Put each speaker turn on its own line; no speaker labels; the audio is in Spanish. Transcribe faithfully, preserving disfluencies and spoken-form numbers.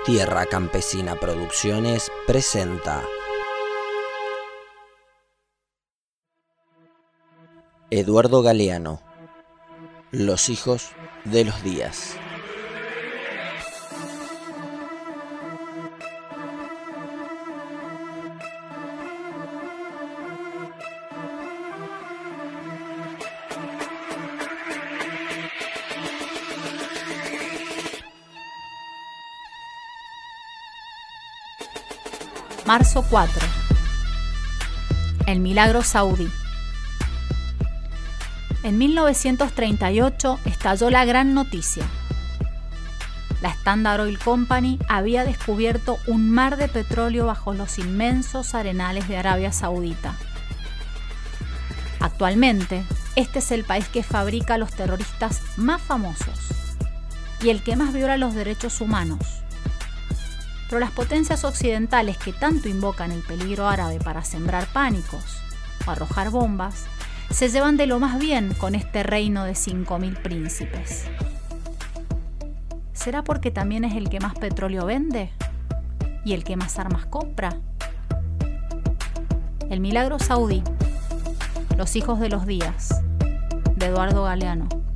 Tierra Campesina Producciones presenta Eduardo Galeano, Los hijos de los días.
Marzo cuatro. El milagro saudí. En mil novecientos treinta y ocho estalló la gran noticia. La Standard Oil Company había descubierto un mar de petróleo bajo los inmensos arenales de Arabia Saudita. Actualmente, este es el país que fabrica a los terroristas más famosos y el que más viola los derechos humanos. Pero las potencias occidentales que tanto invocan el peligro árabe para sembrar pánicos o arrojar bombas, se llevan de lo más bien con este reino de cinco mil príncipes. ¿Será porque también es el que más petróleo vende? ¿Y el que más armas compra? El milagro saudí. Los hijos de los días, de Eduardo Galeano.